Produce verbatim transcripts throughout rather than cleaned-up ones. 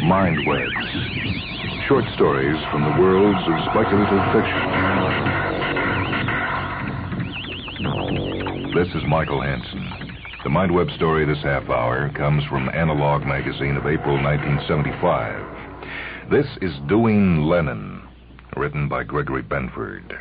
Mind Webs. Short stories from the worlds of speculative fiction. This is Michael Hansen. The Mind Web story this half hour comes from Analog Magazine of April nineteen seventy-five. This is Doing Lenin, written by Gregory Benford.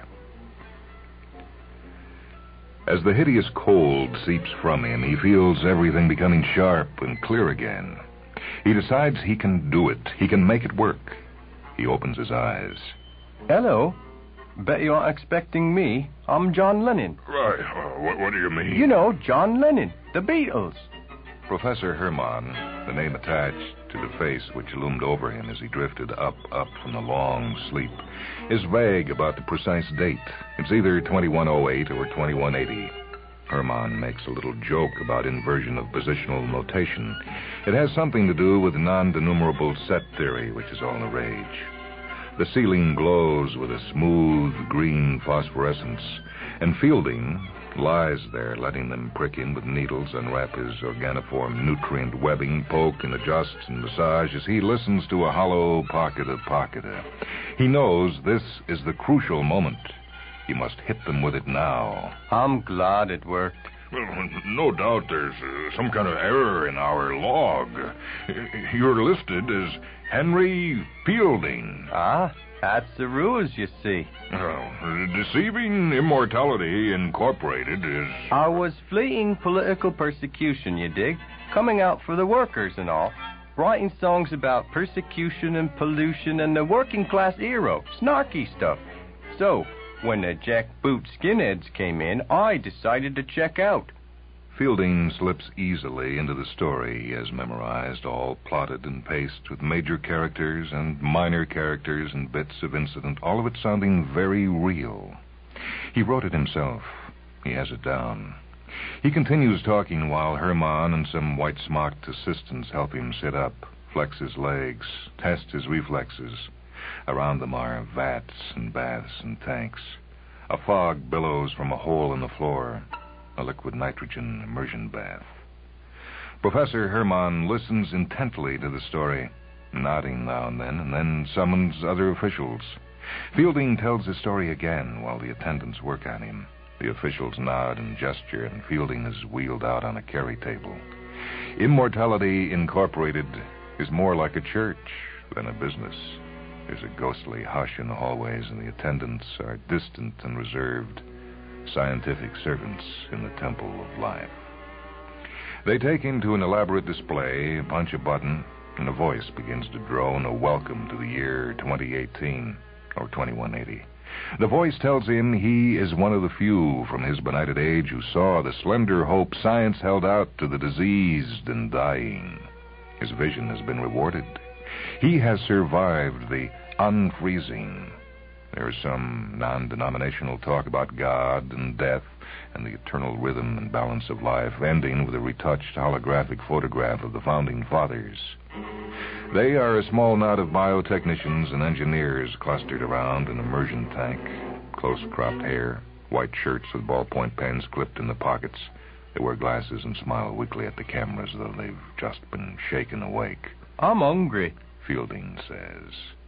As the hideous cold seeps from him, he feels everything becoming sharp and clear again. He decides he can do it. He can make it work. He opens his eyes. Hello. Bet you aren't expecting me. I'm John Lennon. Right. Uh, what, what do you mean? You know, John Lennon, the Beatles. Professor Herman, the name attached to the face which loomed over him as he drifted up, up from the long sleep, is vague about the precise date. It's either twenty-one oh eight or twenty-one eighty. Herman makes a little joke about inversion of positional notation. It has something to do with non-denumerable set theory, which is all the rage. The ceiling glows with a smooth green phosphorescence, and Fielding lies there, letting them prick him with needles, unwrap his organoform nutrient webbing, poke and adjust and massage as he listens to a hollow pocket-a pocket-a. He knows this is the crucial moment. He must hit them with it now. I'm glad it worked. Well, no doubt there's uh, some kind of error in our log. You're listed as Henry Fielding. Ah, that's the rules, you see. Well, Deceiving Immortality Incorporated is... I was fleeing political persecution, you dig? Coming out for the workers and all. Writing songs about persecution and pollution and the working class hero. Snarky stuff. So, when the jackboot skinheads came in, I decided to check out. Fielding slips easily into the story he has memorized, all plotted and paced with major characters and minor characters and bits of incident, all of it sounding very real. He wrote it himself. He has it down. He continues talking while Herman and some white-smocked assistants help him sit up, flex his legs, test his reflexes. Around them are vats and baths and tanks. A fog billows from a hole in the floor. A liquid nitrogen immersion bath. Professor Herman listens intently to the story, nodding now and then, and then summons other officials. Fielding tells his story again while the attendants work on him. The officials nod and gesture, and Fielding is wheeled out on a carry table. Immortality Incorporated is more like a church than a business. There's a ghostly hush in the hallways, and the attendants are distant and reserved. Scientific servants in the temple of life. They take him to an elaborate display, punch a button, and a voice begins to drone a welcome to the year twenty eighteen, or twenty-one eighty. The voice tells him he is one of the few from his benighted age who saw the slender hope science held out to the diseased and dying. His vision has been rewarded. He has survived the unfreezing. There's some non-denominational talk about God and death and the eternal rhythm and balance of life, ending with a retouched holographic photograph of the Founding Fathers. They are a small knot of biotechnicians and engineers clustered around an immersion tank. Close-cropped hair, white shirts with ballpoint pens clipped in the pockets. They wear glasses and smile weakly at the cameras, though they've just been shaken awake. I'm hungry, Fielding says.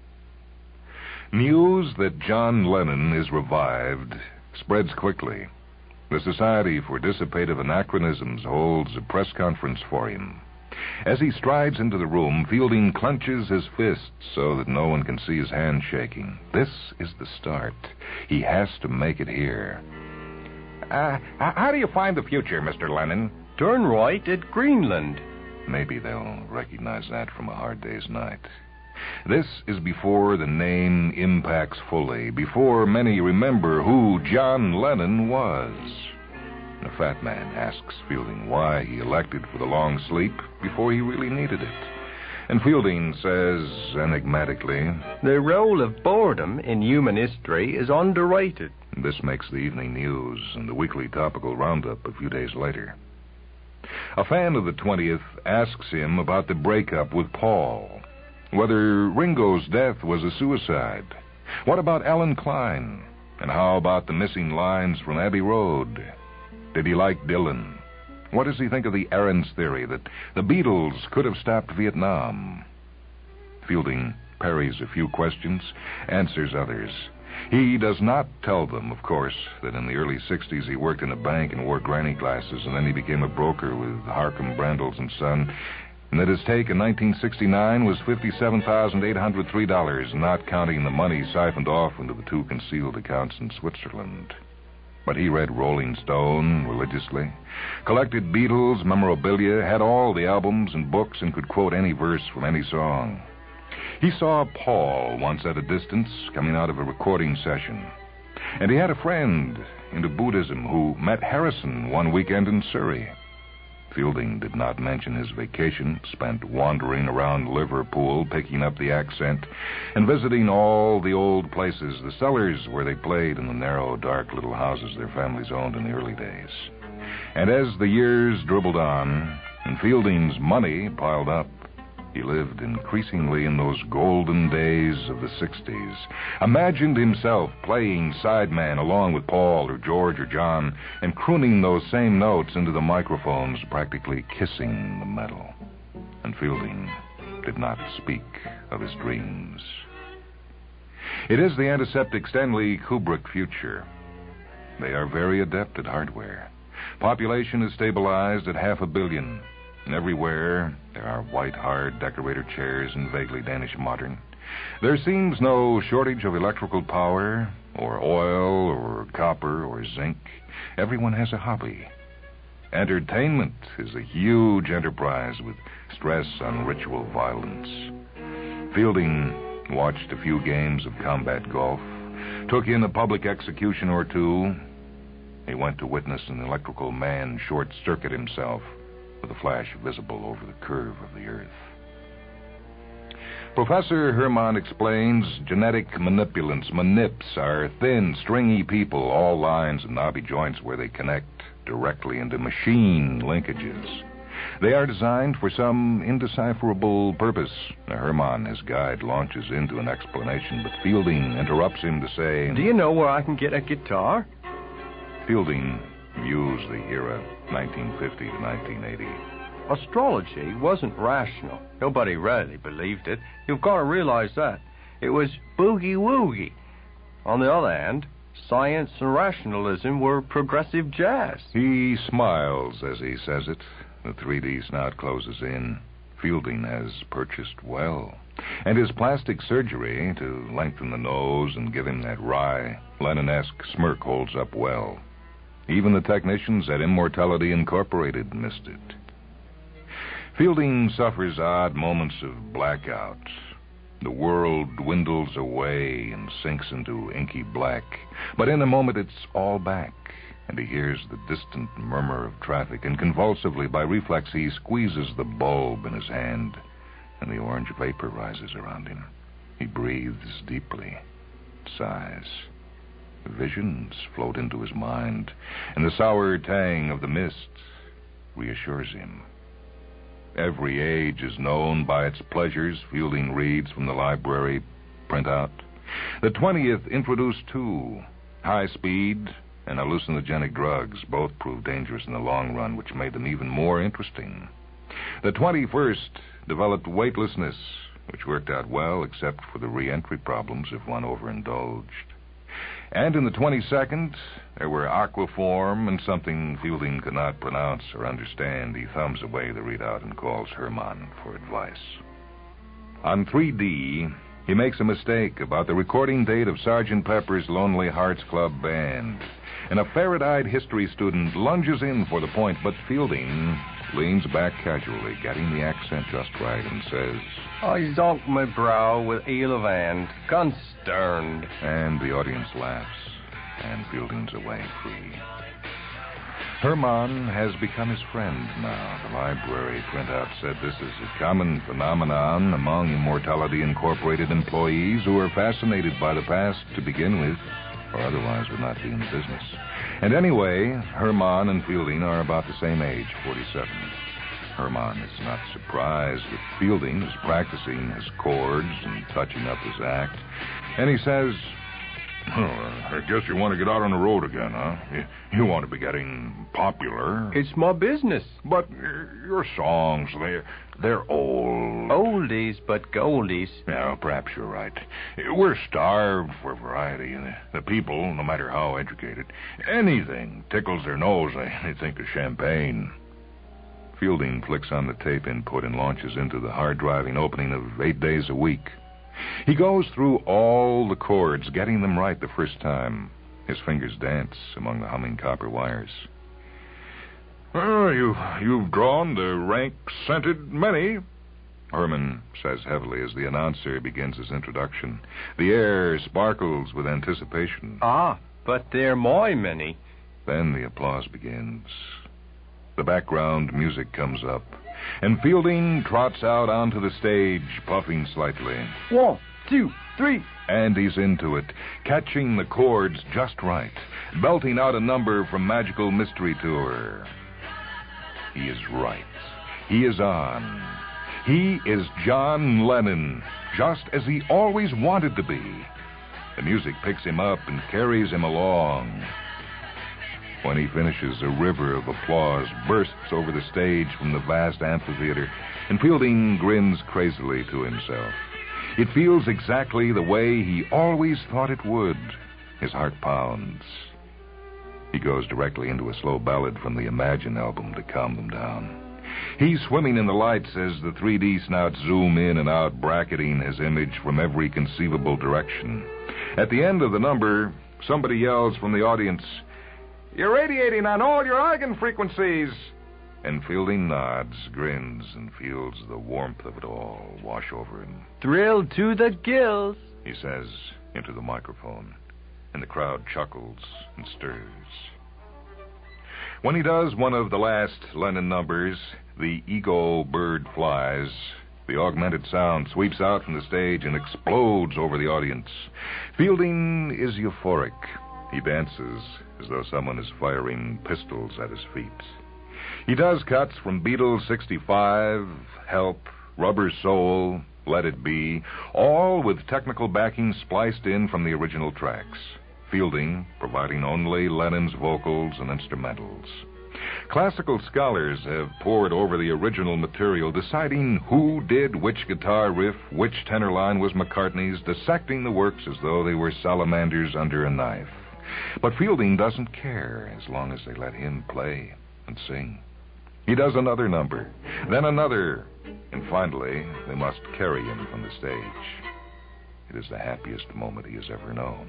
News that John Lennon is revived spreads quickly. The Society for Dissipative Anachronisms holds a press conference for him. As he strides into the room, Fielding clenches his fists so that no one can see his hand shaking. This is the start. He has to make it here. Uh, how do you find the future, Mister Lennon? Turn right at Greenland. Maybe they'll recognize that from A Hard Day's Night. This is before the name impacts fully, before many remember who John Lennon was. The fat man asks Fielding why he elected for the long sleep before he really needed it. And Fielding says enigmatically, the role of boredom in human history is underrated. This makes the evening news and the weekly topical roundup a few days later. A fan of the twentieth asks him about the breakup with Paul. Whether Ringo's death was a suicide. What about Alan Klein? And how about the missing lines from Abbey Road? Did he like Dylan? What does he think of the Ahrens theory that the Beatles could have stopped Vietnam? Fielding parries a few questions, answers others. He does not tell them, of course, that in the early sixties he worked in a bank and wore granny glasses, and then he became a broker with Harcum, Brandles and Son, and that his take in nineteen sixty-nine was fifty-seven thousand eight hundred three dollars, not counting the money siphoned off into the two concealed accounts in Switzerland. But he read Rolling Stone religiously, collected Beatles memorabilia, had all the albums and books, and could quote any verse from any song. He saw Paul once at a distance coming out of a recording session. And he had a friend into Buddhism who met Harrison one weekend in Surrey. Fielding did not mention his vacation, spent wandering around Liverpool, picking up the accent, and visiting all the old places, the cellars where they played, in the narrow, dark little houses their families owned in the early days. And as the years dribbled on, and Fielding's money piled up, he lived increasingly in those golden days of the sixties, imagined himself playing sideman along with Paul or George or John, and crooning those same notes into the microphones, practically kissing the metal. And Fielding did not speak of his dreams. It is the antiseptic Stanley Kubrick future. They are very adept at hardware. Population is stabilized at half a billion. And everywhere there are white, hard decorator chairs and vaguely Danish modern. There seems no shortage of electrical power, or oil, or copper, or zinc. Everyone has a hobby. Entertainment is a huge enterprise with stress on ritual violence. Fielding watched a few games of combat golf, took in a public execution or two. He went to witness an electrical man short-circuit himself, with a flash visible over the curve of the earth. Professor Herman explains genetic manipulants, manips, are thin, stringy people, all lines and knobby joints where they connect directly into machine linkages. They are designed for some indecipherable purpose. Now, Herman, his guide, launches into an explanation, but Fielding interrupts him to say, "Do you know where I can get a guitar?" Fielding mused the era, nineteen fifty to nineteen eighty. Astrology wasn't rational. Nobody really believed it. You've got to realize that. It was boogie-woogie. On the other hand, science and rationalism were progressive jazz. He smiles as he says it. The three D snout closes in. Fielding has purchased well. And his plastic surgery to lengthen the nose and give him that wry, Lenin-esque smirk holds up well. Even the technicians at Immortality Incorporated missed it. Fielding suffers odd moments of blackout. The world dwindles away and sinks into inky black. But in a moment it's all back, and he hears the distant murmur of traffic, and convulsively, by reflex, he squeezes the bulb in his hand, and the orange vapor rises around him. He breathes deeply, sighs. Visions float into his mind, and the sour tang of the mist reassures him. Every age is known by its pleasures, Fielding reads from the library printout. The twentieth introduced two, high speed and hallucinogenic drugs. Both proved dangerous in the long run, which made them even more interesting. The twenty-first developed weightlessness, which worked out well except for the re-entry problems if one overindulged. And in the twenty-second, there were aquaform and something Fielding could not pronounce or understand. He thumbs away the readout and calls Herman for advice. On three D, he makes a mistake about the recording date of Sergeant Pepper's Lonely Hearts Club Band. And a ferret-eyed history student lunges in for the point, but Fielding leans back casually, getting the accent just right, and says, I zonk my brow with eel of hand, concerned. And the audience laughs, and Fielding's away free. Herman has become his friend now. The library printout said this is a common phenomenon among Immortality Incorporated employees who are fascinated by the past to begin with, or otherwise would not be in the business. And anyway, Herman and Fielding are about the same age, forty-seven. Herman is not surprised that Fielding is practicing his chords and touching up his act. And he says, Oh, I guess you want to get out on the road again, huh? You, you want to be getting popular. It's my business. But uh, your songs, they're, they're old. Oldies but goldies. Yeah, perhaps you're right. We're starved for variety. The, the people, no matter how educated, anything tickles their nose, they, they think of champagne. Fielding flicks on the tape input and launches into the hard-driving opening of Eight Days a Week. He goes through all the chords, getting them right the first time. His fingers dance among the humming copper wires. Well, you, you've drawn the rank-scented many, Herman says heavily as the announcer begins his introduction. The air sparkles with anticipation. Ah, but they're my many. Then the applause begins. The background music comes up, and Fielding trots out onto the stage, puffing slightly. One, two, three. And he's into it, catching the chords just right, belting out a number from Magical Mystery Tour. He is right. He is on. He is John Lennon, just as he always wanted to be. The music picks him up and carries him along. When he finishes, a river of applause bursts over the stage from the vast amphitheater, and Fielding grins crazily to himself. It feels exactly the way he always thought it would. His heart pounds. He goes directly into a slow ballad from the Imagine album to calm them down. He's swimming in the lights as the three D snouts zoom in and out, bracketing his image from every conceivable direction. At the end of the number, somebody yells from the audience, "You're radiating on all your organ frequencies." And Fielding nods, grins, and feels the warmth of it all wash over him. Thrilled to the gills, he says into the microphone, and the crowd chuckles and stirs. When he does one of the last Lennon numbers, The Ego Bird Flies, the augmented sound sweeps out from the stage and explodes over the audience. Fielding is euphoric. He dances as though someone is firing pistols at his feet. He does cuts from Beatles sixty-five, Help, Rubber Soul, Let It Be, all with technical backing spliced in from the original tracks. Fielding providing only Lennon's vocals and instrumentals. Classical scholars have pored over the original material, deciding who did which guitar riff, which tenor line was McCartney's, dissecting the works as though they were salamanders under a knife. But Fielding doesn't care as long as they let him play and sing. He does another number, then another, and finally they must carry him from the stage. It is the happiest moment he has ever known.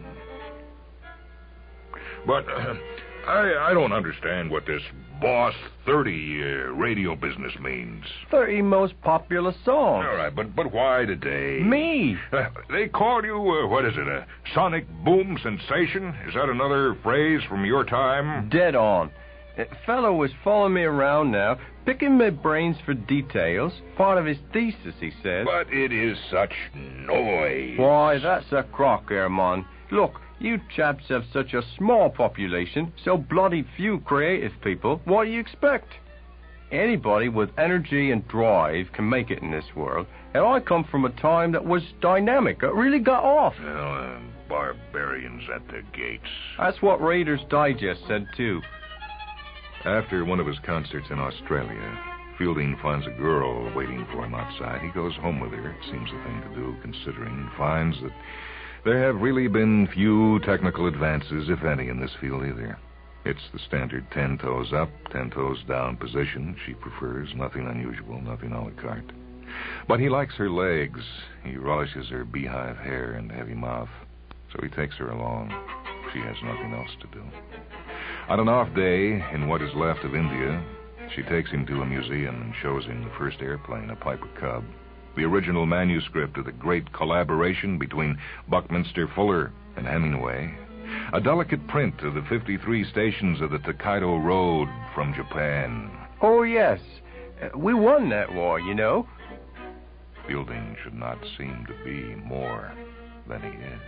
But uh, I, I don't understand what this Boss thirty uh, radio business means. thirty most popular songs. All right, but but why today? Me. Uh, they call you, uh, what is it, a sonic boom sensation? Is that another phrase from your time? Dead on. A fellow was following me around now, picking my brains for details. Part of his thesis, he says. But it is such noise. Why, that's a crock, Herman. Look, you chaps have such a small population, so bloody few creative people. What do you expect? Anybody with energy and drive can make it in this world. And I come from a time that was dynamic. It really got off. Well, uh, barbarians at the gates. That's what Raiders Digest said, too. After one of his concerts in Australia, Fielding finds a girl waiting for him outside. He goes home with her. It seems the thing to do, considering, and finds that there have really been few technical advances, if any, in this field either. It's the standard ten toes up, ten toes down position she prefers. Nothing unusual, nothing a la carte. But he likes her legs. He relishes her beehive hair and heavy mouth. So he takes her along. She has nothing else to do. On an off day, in what is left of India, she takes him to a museum and shows him the first airplane, a Piper Cub. The original manuscript of the great collaboration between Buckminster Fuller and Hemingway. A delicate print of the fifty-three stations of the Tokaido Road from Japan. Oh, yes. Uh, we won that war, you know. Fielding should not seem to be more than he is.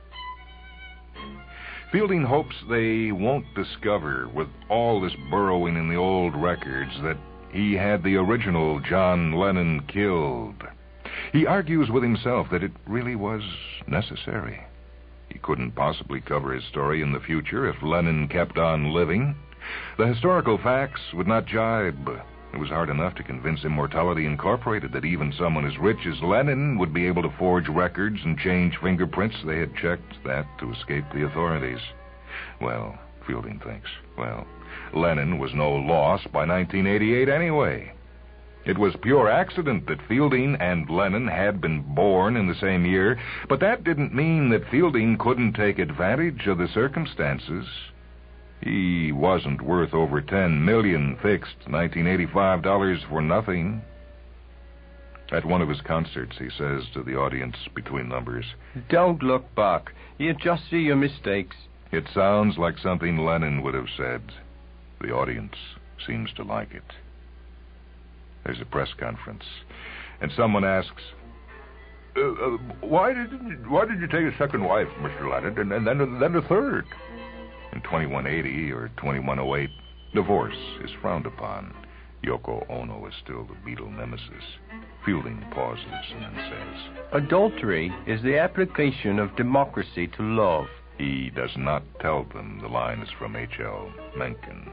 Fielding hopes they won't discover, with all this burrowing in the old records, that he had the original John Lennon killed. He argues with himself that it really was necessary. He couldn't possibly cover his story in the future if Lennon kept on living. The historical facts would not jibe. It was hard enough to convince Immortality Incorporated that even someone as rich as Lennon would be able to forge records and change fingerprints. They had checked that to escape the authorities. Well, Fielding thinks, well, Lennon was no loss by nineteen eighty-eight anyway. It was pure accident that Fielding and Lennon had been born in the same year, but that didn't mean that Fielding couldn't take advantage of the circumstances. He wasn't worth over ten million fixed nineteen eighty-five dollars for nothing. At one of his concerts, he says to the audience between numbers, "Don't look back. You just see your mistakes." It sounds like something Lennon would have said. The audience seems to like it. There's a press conference, and someone asks, uh, uh, why did you, why did you take a second wife, Mister Lennon, and, and then, then a third? In twenty-one eighty or twenty-one oh eight, divorce is frowned upon. Yoko Ono is still the Beatle nemesis. Fielding pauses and then says, "Adultery is the application of democracy to love." He does not tell them the line is from H L Mencken.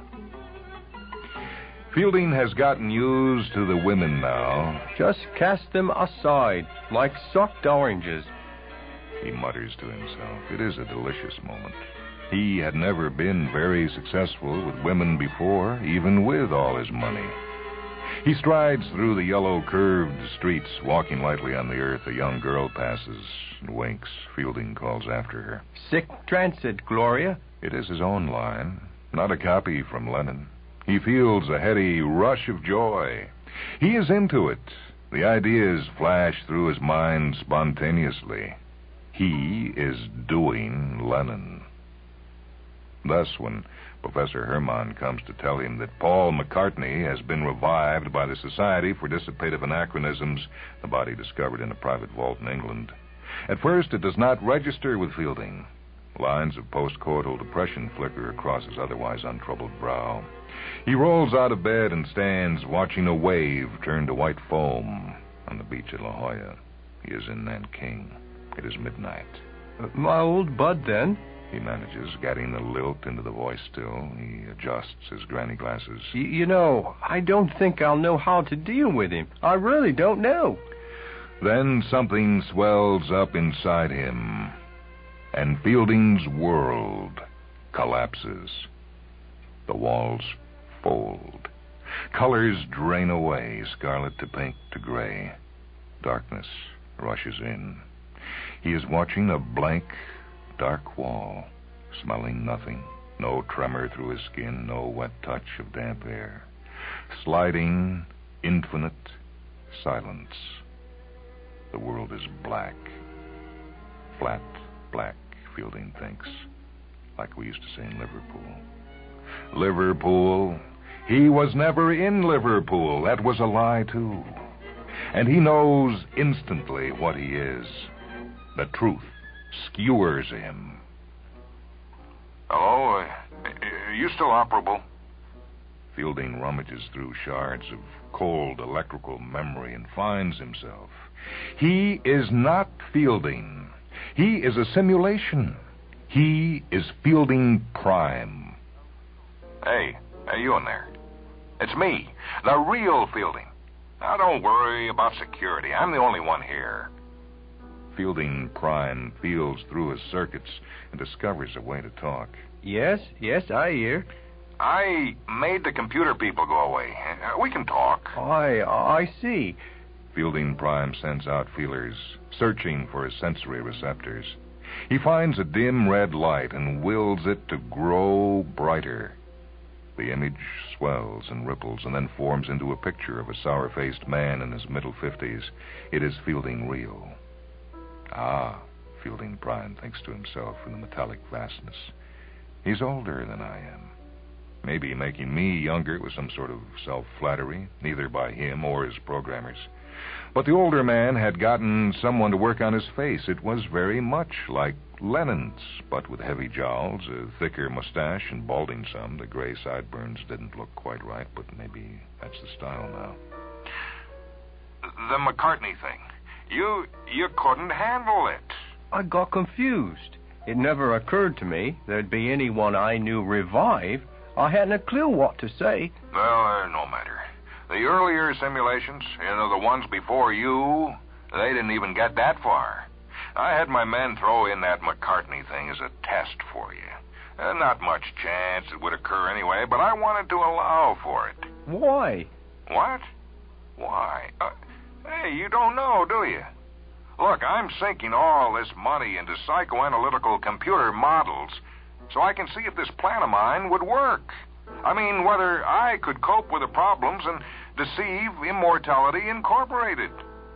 Fielding has gotten used to the women now. "Just cast them aside, like sucked oranges," he mutters to himself. It is a delicious moment. He had never been very successful with women before, even with all his money. He strides through the yellow curved streets, walking lightly on the earth. A young girl passes and winks. Fielding calls after her. "Sic transit, Gloria." It is his own line, not a copy from Lennon. He feels a heady rush of joy. He is into it. The ideas flash through his mind spontaneously. He is doing Lennon. Thus, when Professor Hermann comes to tell him that Paul McCartney has been revived by the Society for Dissipative Anachronisms, the body discovered in a private vault in England, at first it does not register with Fielding. Lines of post-coital depression flicker across his otherwise untroubled brow. He rolls out of bed and stands watching a wave turn to white foam on the beach at La Jolla. He is in Nanking. It is midnight. Uh, my old bud, then? He manages, getting the lilt into the voice still. He adjusts his granny glasses. Y- you know, I don't think I'll know how to deal with him. I really don't know. Then something swells up inside him, and Fielding's world collapses. The walls fold. Colors drain away, scarlet to pink to gray. Darkness rushes in. He is watching a blank, dark wall, smelling nothing. No tremor through his skin, no wet touch of damp air. Sliding, infinite silence. The world is black. Flat black, Fielding thinks, like we used to say in Liverpool. Liverpool. He was never in Liverpool. That was a lie, too. And he knows instantly what he is. The truth skewers him. Hello? Uh, are you still operable? Fielding rummages through shards of cold electrical memory and finds himself. He is not Fielding. He is a simulation. He is Fielding Prime. Hey, hey, you in there? It's me, the real Fielding. Now, don't worry about security. I'm the only one here. Fielding Prime feels through his circuits and discovers a way to talk. Yes, yes, I hear. I made the computer people go away. We can talk. I, I see. Fielding Prime sends out feelers, searching for his sensory receptors. He finds a dim red light and wills it to grow brighter. The image swells and ripples and then forms into a picture of a sour-faced man in his middle fifties. It is Fielding real. Ah, Fielding Prime thinks to himself in the metallic vastness. He's older than I am. Maybe making me younger was some sort of self-flattery, neither by him or his programmers. But the older man had gotten someone to work on his face. It was very much like Lennon's, but with heavy jowls, a thicker mustache, and balding some. The gray sideburns didn't look quite right, but maybe that's the style now. The McCartney thing. You, you couldn't handle it. I got confused. It never occurred to me there'd be anyone I knew revive. I hadn't a clue what to say. Well, uh, no matter. The earlier simulations, you know, the ones before you, they didn't even get that far. I had my men throw in that McCartney thing as a test for you. Uh, not much chance it would occur anyway, but I wanted to allow for it. Why? What? Why? Uh, hey, you don't know, do you? Look, I'm sinking all this money into psychoanalytical computer models so I can see if this plan of mine would work. I mean, whether I could cope with the problems and deceive Immortality Incorporated.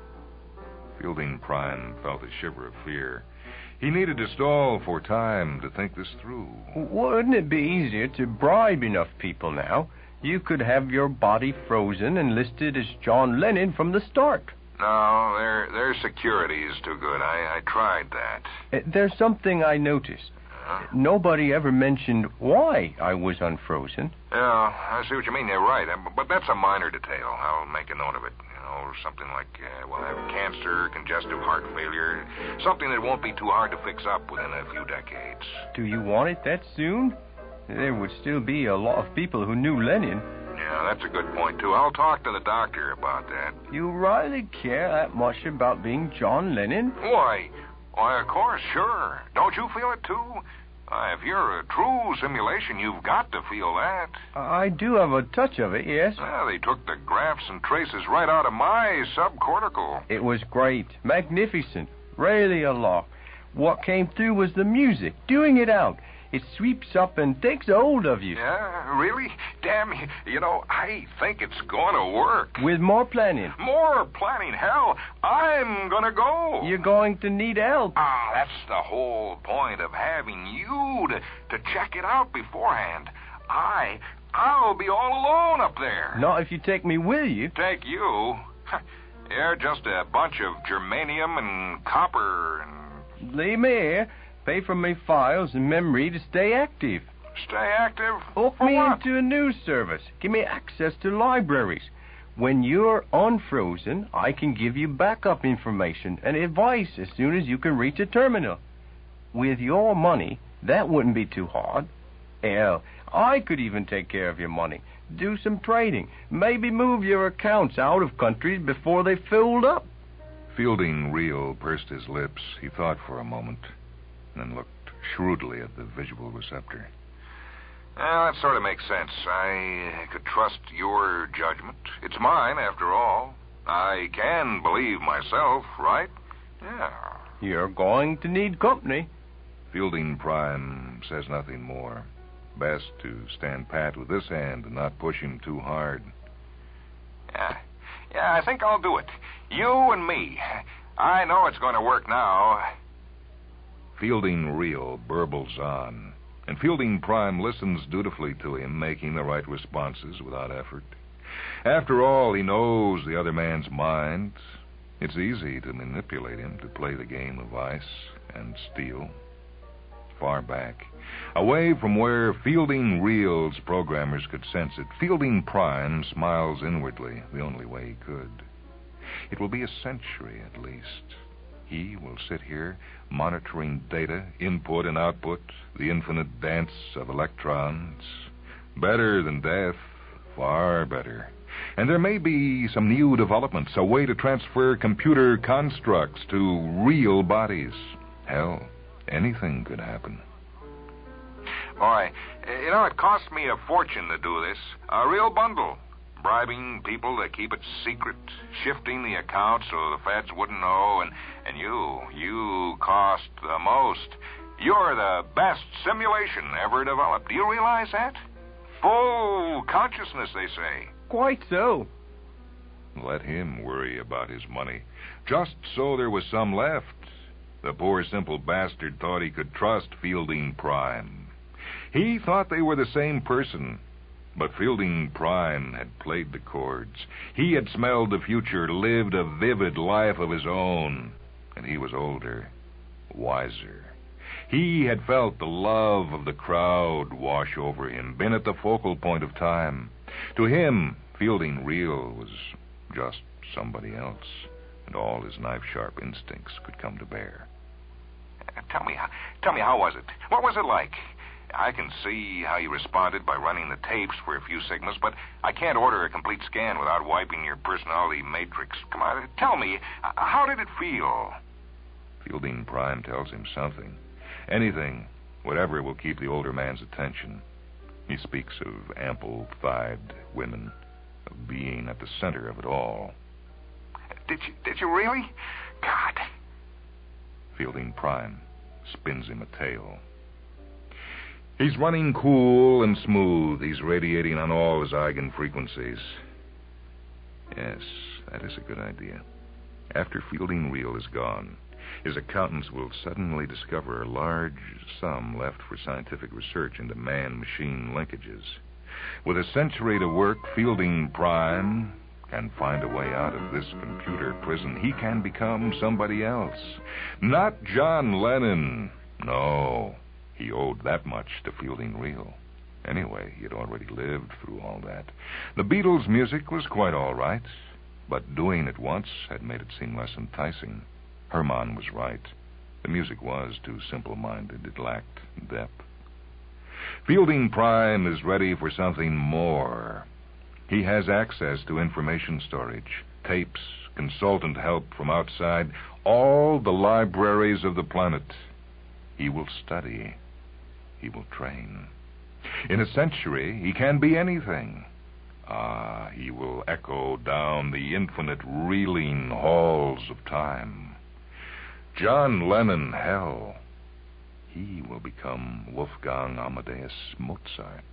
Fielding Prime felt a shiver of fear. He needed to stall for time to think this through. Wouldn't it be easier to bribe enough people now? You could have your body frozen and listed as John Lennon from the start. No, their their security is too good. I, I tried that. Uh, there's something I noticed. Huh? Nobody ever mentioned why I was unfrozen. Yeah, I see what you mean. You're right. Uh, But that's a minor detail. I'll make a note of it. You know, something like, uh, we'll have cancer, congestive heart failure, something that won't be too hard to fix up within a few decades. Do you want it that soon? There would still be a lot of people who knew Lennon. Yeah, that's a good point, too. I'll talk to the doctor about that. You really care that much about being John Lennon? Why? Why, of course, sure. Don't you feel it, too? Uh, if you're a true simulation, you've got to feel that. I do have a touch of it, yes. Well, they took the graphs and traces right out of my subcortical. It was great, magnificent, really a lot. What came through was the music, doing it out. It sweeps up and takes a hold of you. Yeah, really? Damn, you know, I think it's going to work. With more planning. More planning? Hell, I'm going to go. You're going to need help. Ah, that's the whole point of having you to, to check it out beforehand. I, I'll be all alone up there. Not if you take me with you. Take you? You're just a bunch of germanium and copper and... Leave me here. Pay for me files and memory to stay active. Stay active? Hook For me what? into a news service. Give me access to libraries. When you're unfrozen, I can give you backup information and advice as soon as you can reach a terminal. With your money, that wouldn't be too hard. Hell, I could even take care of your money. Do some trading. Maybe move your accounts out of countries before they filled up. Fielding Reel pursed his lips. He thought for a moment, and then looked shrewdly at the visual receptor. Well, that sort of makes sense. I could trust your judgment. It's mine, after all. I can believe myself, right? Yeah. You're going to need company. Fielding Prime says nothing more. Best to stand pat with this hand and not push him too hard. Yeah. Yeah, I think I'll do it. You and me. I know it's going to work now. Fielding Reel burbles on, and Fielding Prime listens dutifully to him, making the right responses without effort. After all, he knows the other man's mind. It's easy to manipulate him, to play the game of ice and steel. Far back, away from where Fielding Reel's programmers could sense it, Fielding Prime smiles inwardly, the only way he could. It will be a century at least. He will sit here monitoring data, input and output, the infinite dance of electrons. Better than death, far better. And there may be some new developments, a way to transfer computer constructs to real bodies. Hell, anything could happen. Boy, you know, it cost me a fortune to do this. A real bundle. Bribing people to keep it secret, shifting the accounts so the feds wouldn't know, and, and you, you cost the most. You're the best simulation ever developed. Do you realize that? Full consciousness, they say. Quite so. Let him worry about his money. Just so there was some left. The poor simple bastard thought he could trust Fielding Prime. He thought they were the same person. But Fielding Prime had played the chords. He had smelled the future, lived a vivid life of his own. And he was older, wiser. He had felt the love of the crowd wash over him, been at the focal point of time. To him, Fielding Reel was just somebody else, and all his knife-sharp instincts could come to bear. Tell me, tell me, how was it? What was it like? I can see how you responded by running the tapes for a few signals, but I can't order a complete scan without wiping your personality matrix. Come on, tell me, how did it feel? Fielding Prime tells him something. Anything, whatever will keep the older man's attention. He speaks of ample-thighed women, of being at the center of it all. Did you, did you really? God. Fielding Prime spins him a tale. He's running cool and smooth. He's radiating on all his eigen frequencies. Yes, that is a good idea. After Fielding Reel is gone, his accountants will suddenly discover a large sum left for scientific research into man-machine linkages. With a century to work, Fielding Prime can find a way out of this computer prison. He can become somebody else. Not John Lennon. No, he owed that much to Fielding Reel. Anyway, he had already lived through all that. The Beatles' music was quite all right, but doing it once had made it seem less enticing. Herman was right. The music was too simple-minded. It lacked depth. Fielding Prime is ready for something more. He has access to information storage, tapes, consultant help from outside, all the libraries of the planet. He will study. He will train. In a century, he can be anything. Ah, he will echo down the infinite reeling halls of time. John Lennon, hell. He will become Wolfgang Amadeus Mozart.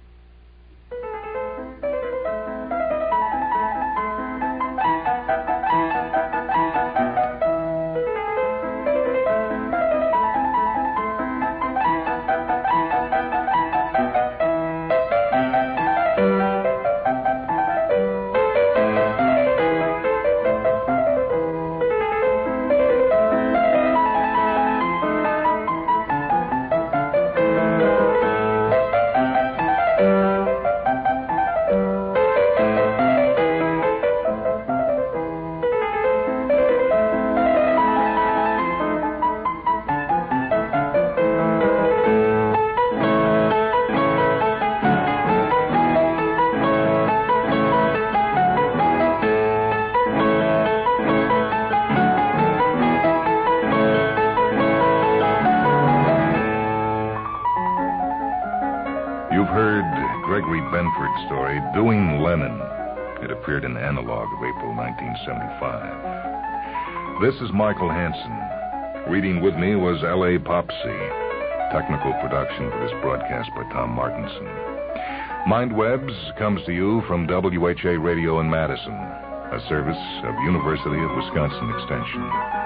Story, Doing Lennon. It appeared in Analog of April nineteen seventy-five. This is Michael Hansen. Reading with me was L A. Popsy. Technical production for this broadcast by Tom Martinson. Mindwebs comes to you from W H A Radio in Madison, a service of University of Wisconsin Extension.